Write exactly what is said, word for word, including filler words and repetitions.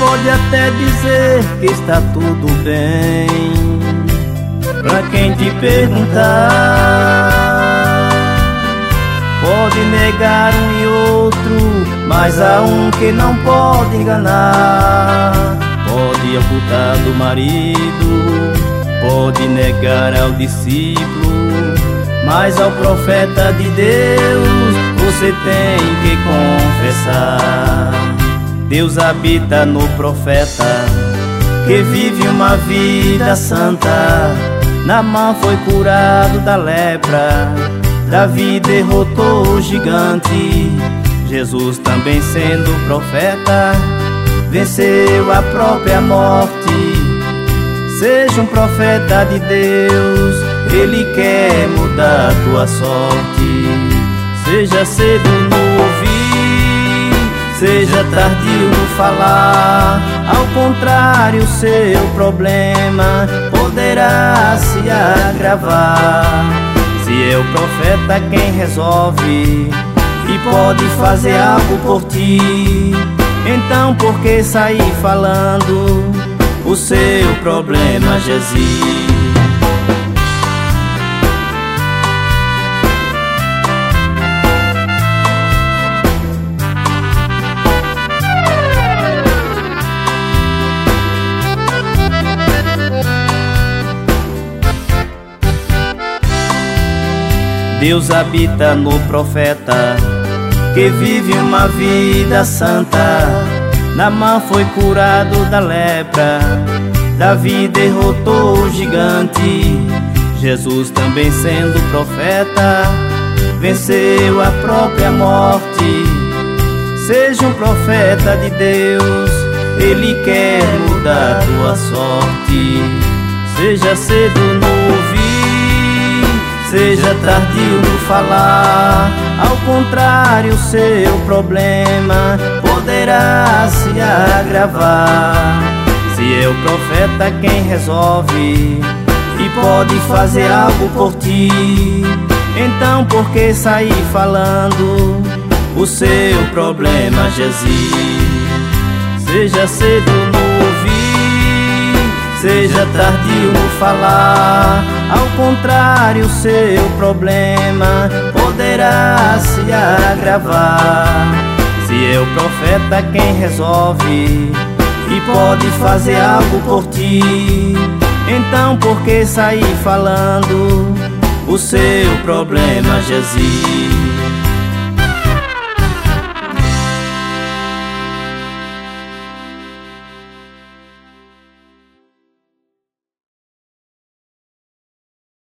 pode até dizer que está tudo bem, pra quem te perguntar. Pode negar um e outro, mas há um que não pode enganar. Pode ocultar do marido, pode negar ao discípulo, mas ao profeta de Deus você tem que confessar. Deus habita no profeta, que vive uma vida santa. Naamã foi curado da lepra, Davi derrotou o gigante. Jesus também sendo profeta, venceu a própria morte. Seja um profeta de Deus, Ele quer mudar tua sorte. Seja cedo no ouvir, seja tardio no falar. Ao contrário, seu problema poderá se agravar. Se é o profeta quem resolve e pode fazer algo por ti, então por que sair falando o seu problema já existe? Deus habita no profeta, que vive uma vida santa. Naamã foi curado da lepra, Davi derrotou o gigante. Jesus também sendo profeta, venceu a própria morte. Seja um profeta de Deus, Ele quer mudar tua sorte. Seja cedo no ouvir, seja tardio no falar. Ao contrário, seu problema poderá se agravar. Se é o profeta quem resolve e pode fazer algo por ti, então por que sair falando o seu problema já existe? Seja cedo no ouvir, seja tardio no falar. Ao contrário, seu problema poderá se agravar. Se é o profeta quem resolve e pode fazer algo por ti, então por que sair falando o seu problema já existe?